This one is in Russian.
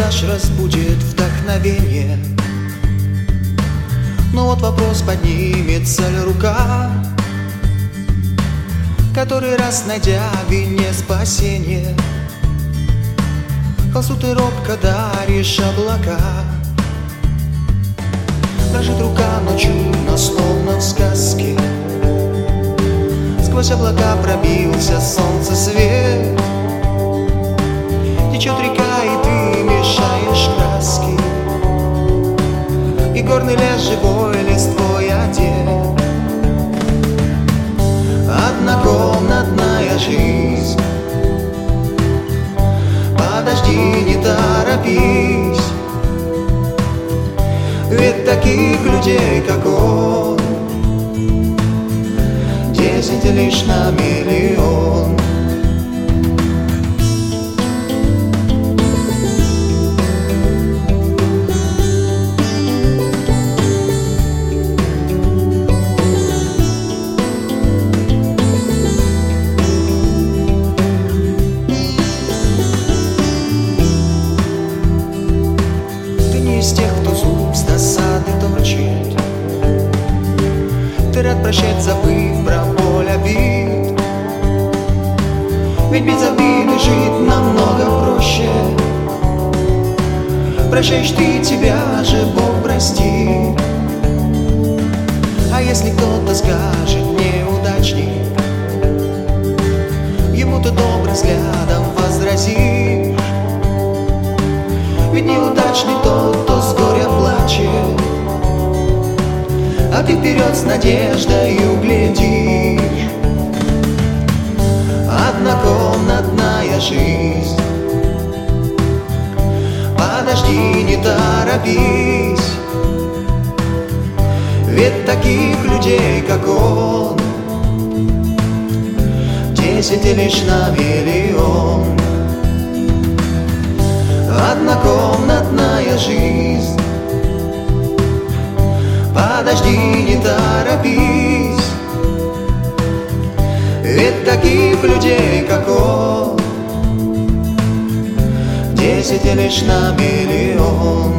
наш разбудит вдохновение. Но вот вопрос, поднимется ли рука, который раз найдя вине спасение. Холсту ты робко даришь облака. Дрожит рука ночью, но словно в сказке. Сквозь облака пробился солнце свет. Течет река, и ты мешаешь краски, и горный лес живой листвой одет. Однокомнатная жизнь, подожди, не торопись, ведь таких людей, как он, 10 лишь на миллион. Из тех, кто зуб с досады точит, ты рад прощать, забыв про боль обид. Ведь без обиды жить намного проще. Прощаешь ты, тебя же Бог простит. А если кто-то скажет неудачник, ему ты добрым взглядом возразишь. Ведь неудачный тот, кто с горя плачет, а ты вперед с надеждой углядишь. Однокомнатная жизнь, подожди, не торопись, ведь таких людей, как он, 10 лишь на миллион. Однокомнатная жизнь, подожди, не торопись, ведь таких людей, как он, 10 лишь на миллион.